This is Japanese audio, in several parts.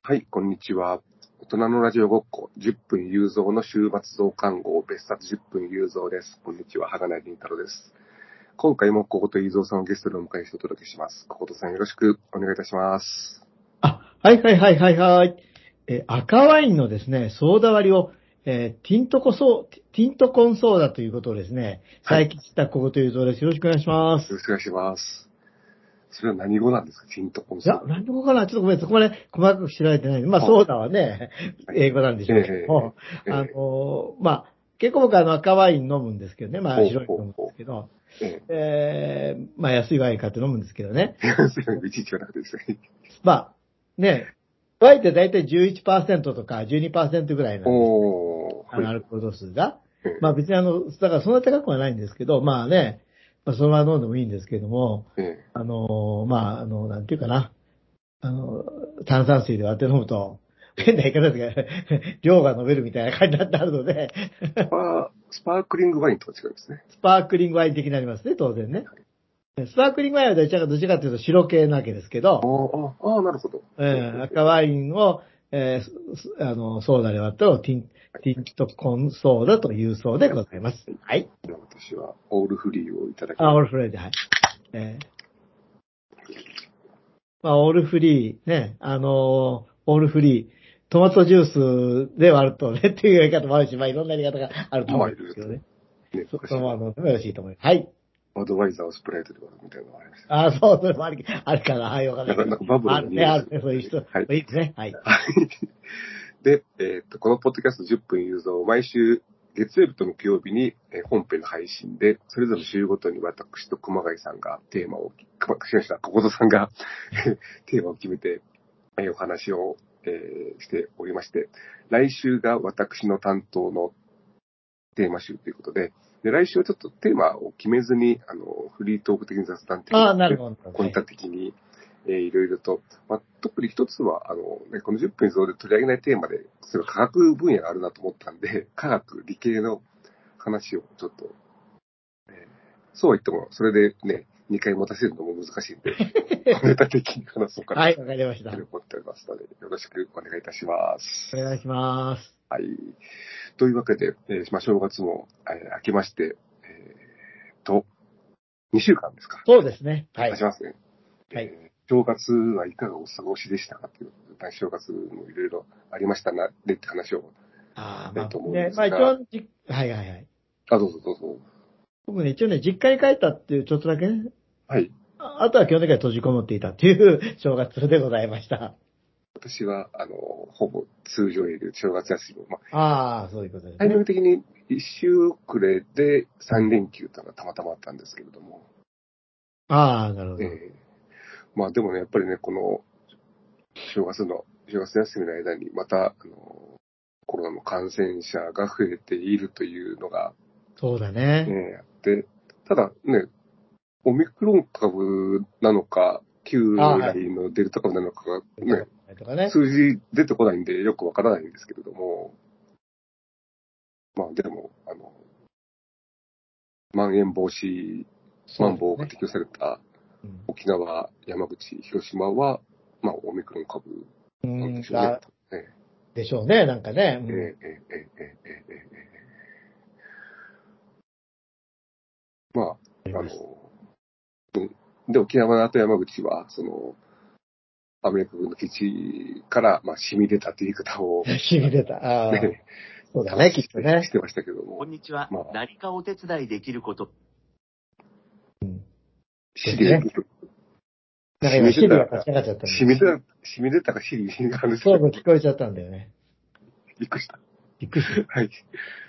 はい、こんにちは。大人のラジオごっこ、10分有造の週末増刊号、別冊10分有造です。こんにちは、鋼凛太郎です。今回も小言有造さんをゲストでお迎えしてお届けします。小言さんよろしくお願いいたします。 はいはいはいはいはい。赤ワインのですね、ソーダ割りを、ティントコンソーダということをですね、 はい。よ最近知った小言有造です。よろしくお願いします。 ろしくお願いします。それは何語なんですか？ティントコンいや、 ソーダ。 何語かなちょっとごめん、そこまで細かく知られてないんで。まあ、 はい。 ソーダはね、 はい。 英語なんでしょうけども、 ええまあ、結構僕赤ワイン飲むんですけどね、まあ、 ほう白いの飲むんでほうほすけど、 う。えまあ、安いワイン買って飲むんですけどね。 えすいません、いちいち言わなくてですね。 まあ、ね、ワインって大体11%とか12%ぐらいなんです。 おー、はい。 アルコール度数が。 ええまあ別にだからそんな高くはないんですけど、まあね、まあそのまま飲んでもいいんですけども、 ええまあなんていうかな、炭酸水で割って飲むと、変な言い方ですが、量が飲めるみたいな感じになるので、 スパークリングワインとは違いますね。 スパークリングワイン的になりますね、当然ね。スパークリングワインはどちらかというと白系なわけですけど、 なるほど。 赤ワインを、ソーダで割ったのをティントコンソーダというそうでございます。はい。 私はオールフリーをいただきオます。 ールフレーで、はい。まあ、オールフリー、ね、オールフリー、トマトジュースで割るとね、っていうやり方もあるし、まあ、いろんなやり方があると思うんですけどね。 ね、 そのまま飲んでもよろしいと思います。はい。 バドワイザーをスプライトで割るみたいなのがありました。 そう、それもあるかな。はい、わかんないけど。 なんかバブルの匂いがする。 あるね、そういう人。 はい。 いいですね。はい。 はい。で、このポッドキャスト10分有造、毎週月曜日と木曜日に本編の配信で、それぞれ週ごとに私と熊谷さんがテーマを、小言さんがテーマを決めて、お話を、しておりまして、来週が私の担当のテーマ集ということで、来週はちょっとテーマを決めずに、フリートーク的に雑談的に、 なるほど。 コンタ的に、いろいろと、まあ、特に一つは、この10分以上で取り上げないテーマで、それは科学分野があるなと思ったんで、科学、理系の話をちょっと、そうは言っても、それでね、2回持たせるのも難しいんで、ネタ的に話そうかなはい、わかりました。 と思っておりますので、よろしくお願いいたします。 お願いします。 はい。というわけで、まあ、正月も、明けまして、2週間ですか。 そうですね。はい。 経ちますね。 はい。 正月はいかがお過ごしでしたかっていう、正月もいろいろありましたな、でって話をしたいと思うんですが。 一応、はいはいはい。 どうぞどうぞ。 僕ね、一応ね、実家に帰ったっていう、ちょっとだけね。 はい。 あとは基本的には閉じこもっていたっていう正月でございました。 私は、ほぼ通常営業、正月休みも、 そういうことですタイミンね。 グ的に1週遅れで3連休というのがたまたまあったんですけれども。 なるほど。 まあでもね、やっぱりね、この正月休みの間にまた、コロナの感染者が増えているというのが、 そうだね。 あって、ただね、オミクロン株なのか、旧来のデルタ株なのかがね、数字出てこないんでよくわからないんですけれども、まあでも、まん延防止、まん防が適用された沖縄、山口、広島は、まあオミクロン株なんでしょうね。 でしょうね、なんかね。 まあ、で、沖縄と山口は、アメリカ軍の基地から、まあ、染み出たという言い方を。 染み出た。 ね。 そうだね、きっとね。 してましたけども。 こんにちは。何かお手伝いできること。 シリ。なんか今、シリが立ち上がっちゃったんで。 染み出たかシリが話そう聞こえちゃったんだよね。 びっくりした。 はい。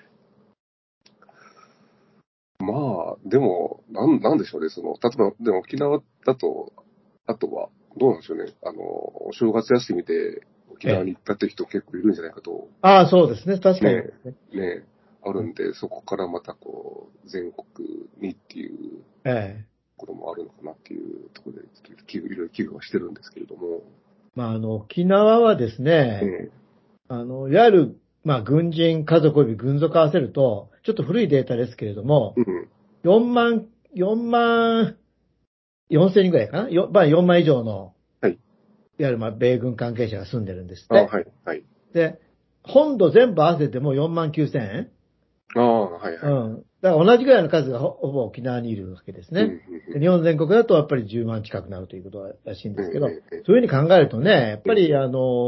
まあ、でも、なんでしょうね、例えば、でも沖縄だと、あとは、どうなんでしょうね、正月休みで沖縄に行ったって人結構いるんじゃないかと。 そうですね、確かに。 ね、あるんで、そこからまた全国にっていうこともあるのかなっていうところで、いろいろ危惧はしてるんですけれども。 まあ、沖縄はですね、いわゆる、まあ、軍人、家族及び軍属合わせると、ちょっと古いデータですけれども、4万4千人ぐらいかな、4万以上のわゆる米軍関係者が住んでるんですって。 はい、はい。 で、本土全部合わせても49,000円。 はいはい。 うん。だから同じぐらいの数がほぼ沖縄にいるわけですね。日本全国だとやっぱり10万近くなるということらしいんですけど、そういうふうに考えるとね、やっぱり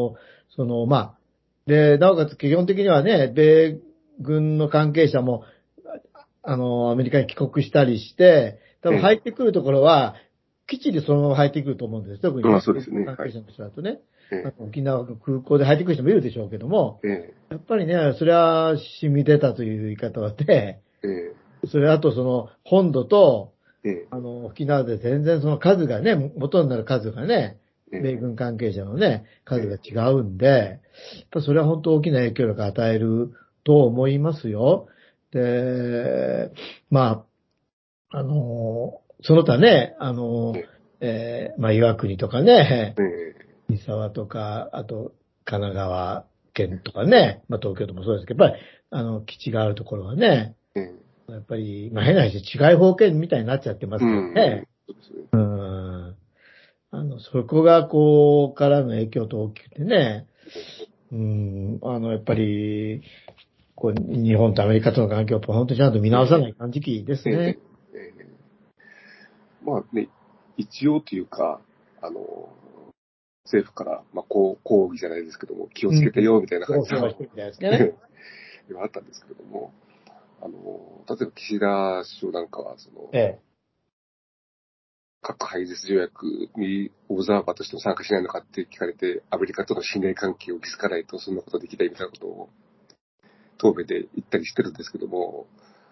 で、なおかつ基本的にはね、米軍の関係者も、アメリカに帰国したりして、多分入ってくるところは、基地でそのまま入ってくると思うんです。特にね、 そうですね。 関係者の人だとね、沖縄の空港で入ってくる人もいるでしょうけども、やっぱりね、それは染み出たという言い方はね、それあとその本土と、沖縄で全然その数がね、元になる数がね、米軍関係者のね、数が違うんで、やっぱそれは本当大きな影響力を与えると思いますよ。で、その他ね、岩国とかね、三沢とか、あと神奈川県とかね、東京都もそうですけど、やっぱり、基地があるところはね、やっぱり、変な話、違い保険みたいになっちゃってますからね。そこが、からの影響と大きくてね、やっぱり、日本とアメリカとの関係を本当にちゃんと見直さない感じですね。 一応というか、政府から、抗議じゃないですけども、気をつけてよ、みたいな感じの、あったんですけれども、例えば岸田首相なんかは、核廃絶条約にオブザーバーとしても参加しないのかって聞かれて、アメリカとの信頼関係を築かないとそんなことできないみたいなことを、答弁で言ったりしてるんですけども、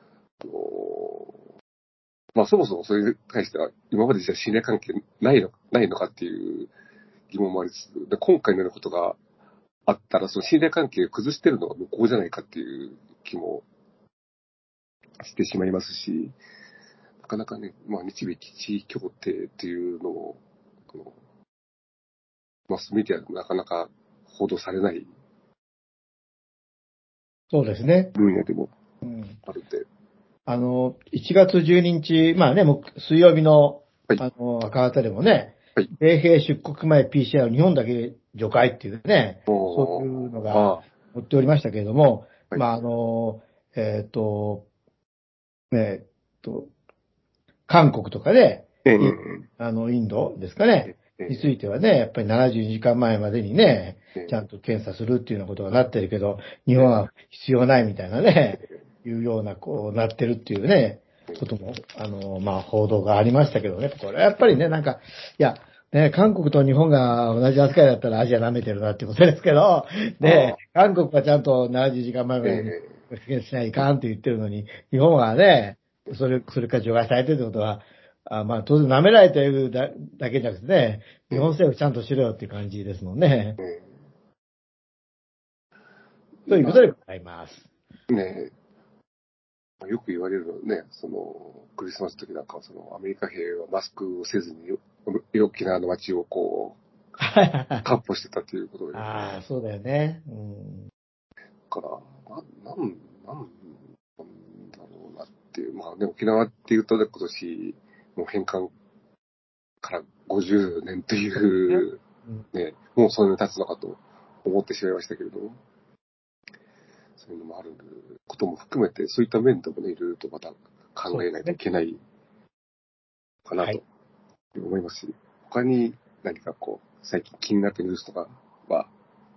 そもそもそれに対しては、今までじゃ信頼関係ないのかっていう疑問もありつつ、で今回のようなことがあったら、その信頼関係を崩してるのが向こうじゃないかっていう気もしてしまいますし、なかなかね、日米基地協定っていうのを、マスメディアでもなかなか報道されない。 そうですね。 分野でもあるんで。 1月12日、水曜日の、赤旗でもね、米兵出国前 PCR 日本だけ除外っていうね、そういうのが載っておりましたけれども、韓国とかね、インドですかね、についてはね、やっぱり72時間前までにね、ちゃんと検査するっていうようなことがなってるけど、日本は必要ないみたいなね、いうような、なってるっていうね、ことも、報道がありましたけどね、これはやっぱりね、韓国と日本が同じ扱いだったらアジア舐めてるなってことですけど、韓国はちゃんと70時間前までに検査しないかんって言ってるのに、日本はね、それから除外されてるってことは、当然舐められているだけじゃなくてね、日本政府ちゃんとしろよっていう感じですもんね。ということでございます。 よく言われるのね、クリスマスの時なんかは、アメリカ兵はマスクをせずに、沖縄の街を闊歩してたっていうことで。 そうだよね。 だから、なんだろうなっていう。沖縄っていうと、今年、もう返還から50年という、もうそんなに経つのかと思ってしまいましたけれども、そういうのもあることも含めて、そういった面でもね、いろいろとまた考えないといけないかなと思いますし、他に何か最近気になっているニュースとかは、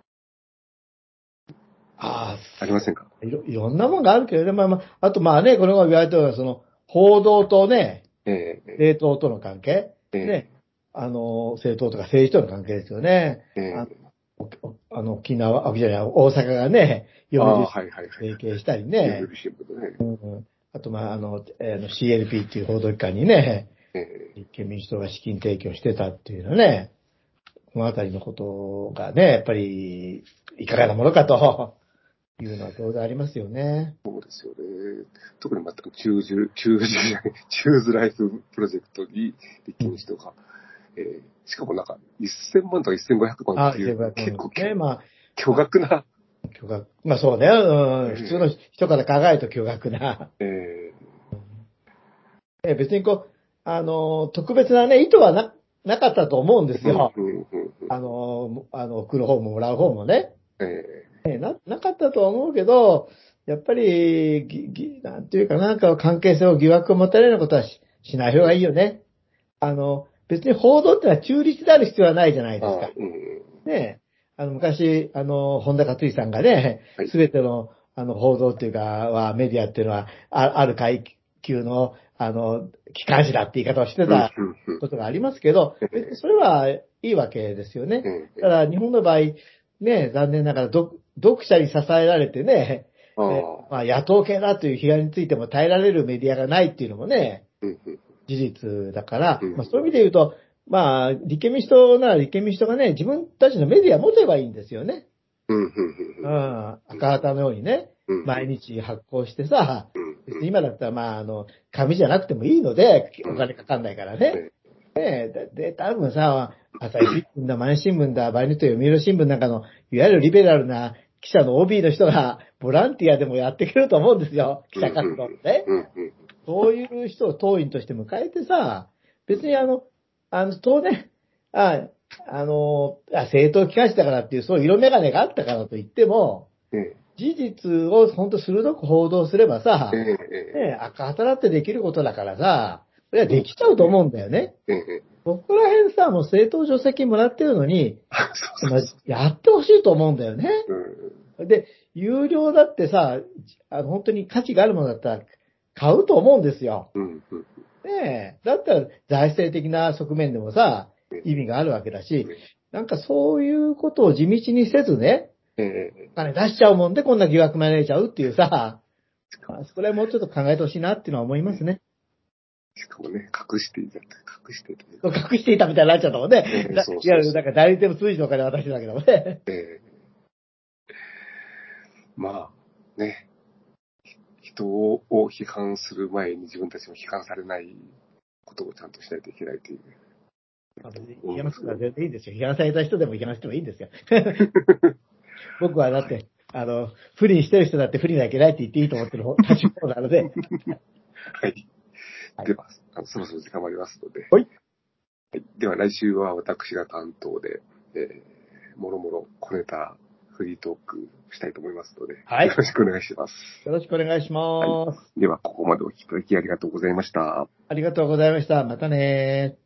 ありませんか？ いろんなものがあるけれども、あとこの言われたような、報道とね、政党との関係、政党とか政治との関係ですよね。沖縄、大阪がね、読売提携したりね。あと、CLP っていう報道機関にね、立憲民主党が資金提供してたっていうのね、このあたりのことがね、やっぱり、いかがなものかというのは当然ありますよね。 そうですよね。特にチューズライフプロジェクトに立憲民主党が、しかも1000万とか1500万っていう、結構、巨額な。 そうね、普通の人から考えると巨額な。別に特別なね、意図はなかったと思うんですよ。 うんうん送る方ももらう方もね。なかったとは思うけど、やっぱり、なんていうかなんか関係性を疑惑を持たれることはしない方がいいよね。別に報道ってのは中立である必要はないじゃないですか。ね昔、本田克さんがね、すべての、報道っていうか、メディアっていうのは、ある階級の、機関紙だって言い方をしてたことがありますけど、別にそれはいいわけですよね。ただ、日本の場合、ね、残念ながら、読者に支えられてね、野党系だという批判についても耐えられるメディアがないっていうのもね、事実だから、そういう意味で言うと、立憲民主党なら立憲民主党がね、自分たちのメディア持てばいいんですよね。赤旗のようにね、毎日発行してさ、別に今だったら紙じゃなくてもいいので、お金かかんないからね。で、多分さ、朝日新聞だ、毎日新聞だ、場合によっては読売新聞なんかの、いわゆるリベラルな記者の OB の人が、ボランティアでもやってくれると思うんですよ。記者活動ね。そういう人を党員として迎えてさ、別に当然、政党機関紙だからっていう、そういう色眼鏡があったからといっても、事実を本当鋭く報道すればさ、赤旗だってできることだからさ、それはできちゃうと思うんだよね。そこら辺さ、もう政党助成金もらってるのに、やってほしいと思うんだよね。で、有料だってさ、本当に価値があるものだったら買うと思うんですよ。だったら財政的な側面でもさ、意味があるわけだし、なんかそういうことを地道にせずね、お金出しちゃうもんでこんな疑惑まれちゃうっていうさ、それはもうちょっと考えてほしいなっていうのは思いますね。 しかもね、隠していたみたいになっちゃったもんね。いや、だから代理店の数字のお金渡してたけどもね。 ね、人を批判する前に自分たちも批判されないことをちゃんとしないといけないという。 批判するのは全然いいんですよ。批判された人でも批判してもいいんですよ。僕はだって、不利にしてる人だって不利なきゃいけないって言っていいと思ってる立場なので。 はい。では、そろそろ時間もありますので。 はい。 では来週は私が担当で、もろもろ小ネタフリートークしたいと思いますので、はい、よろしくお願いします。 よろしくお願いします。 では、ここまでお聞きいただきありがとうございました。 ありがとうございました。またね。